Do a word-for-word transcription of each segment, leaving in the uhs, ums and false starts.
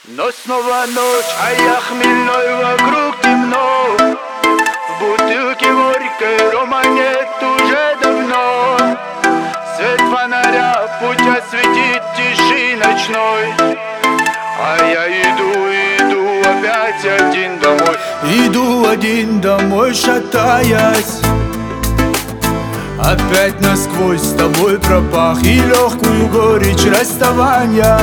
Но снова ночь, а я хмельной, вокруг темно. В бутылке горькой рома нет уже давно. Свет фонаря путь осветит тиши ночной. А я иду, иду опять один домой. Иду один домой, шатаясь. Опять насквозь с тобой пропах и легкую горечь расставания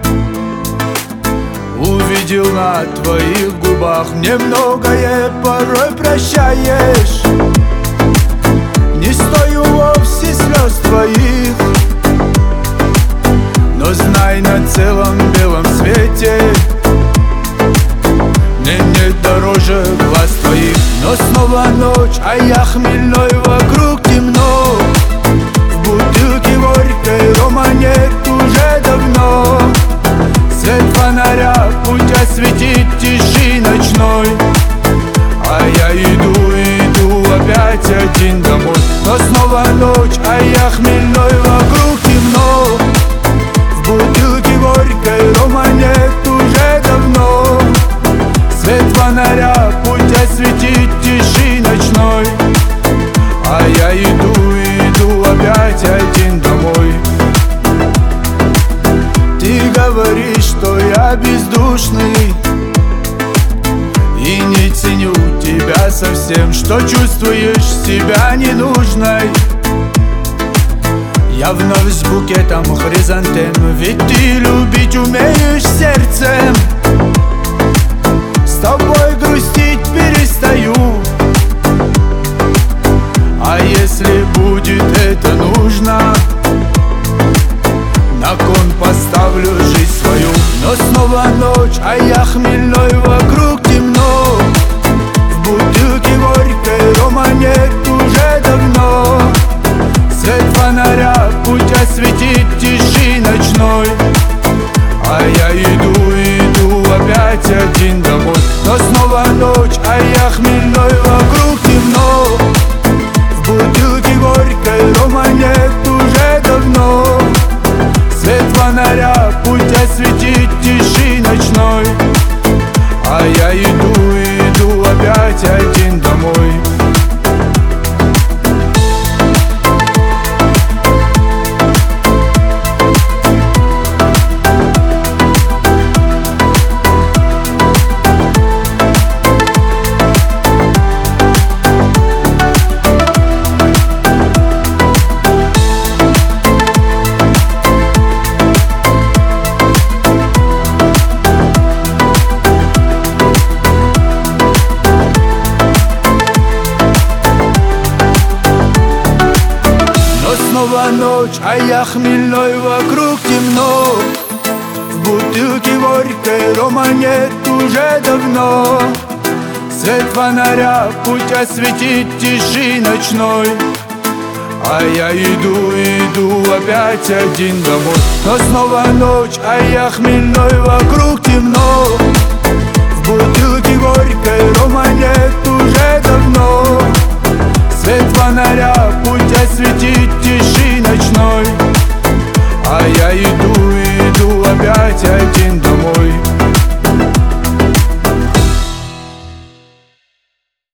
увидел на твоих губах. Мне многое порой прощаешь. Не стою вовсе слез твоих, но знай, на целом белом свете мне нет дороже глаз твоих. Но снова ночь, а я хмельной, вокруг темно. В бутылке горькой рома нет уже давно. Свет фонаря путь осветит тиши ночной. А я иду, иду опять один домой. Но снова ночь, а я хмельной, вокруг темно. В бутылке горькой рома нет уже давно. Свет фонаря путь осветит тиши ночной. А я иду, иду опять один домой. Ты говоришь, что я бездушный и не ценю тебя совсем, что чувствуешь себя ненужной. Я вновь с букетом хризантем, ведь ты любить умеешь сердцем. С тобой грустить перестаю. А если будет это нужно, на кон поставлю жизнь свою. Но снова ночь, а я хмельной, вокруг темно. В бутылке горькой рома нет уже давно. Свет фонаря путь осветит тиши ночной. А я иду, иду опять один домой. Но снова ночь, а я хмельной, вокруг темно. В бутылке горькой рома нет уже давно. Свет фонаря путь осветит тиши ночной. А я иду, иду опять один домой. Снова ночь, а я хмельной, вокруг темно. В бутылке горькой рома нет уже давно. Свет фонаря путь осветит тиши ночной. А я иду, иду опять один домой. Но снова ночь, а я хмельной, вокруг темно. В бутылке горькой рома нет уже давно. Свет фонаря путь осветит тиши ночной. А я иду, иду опять один домой.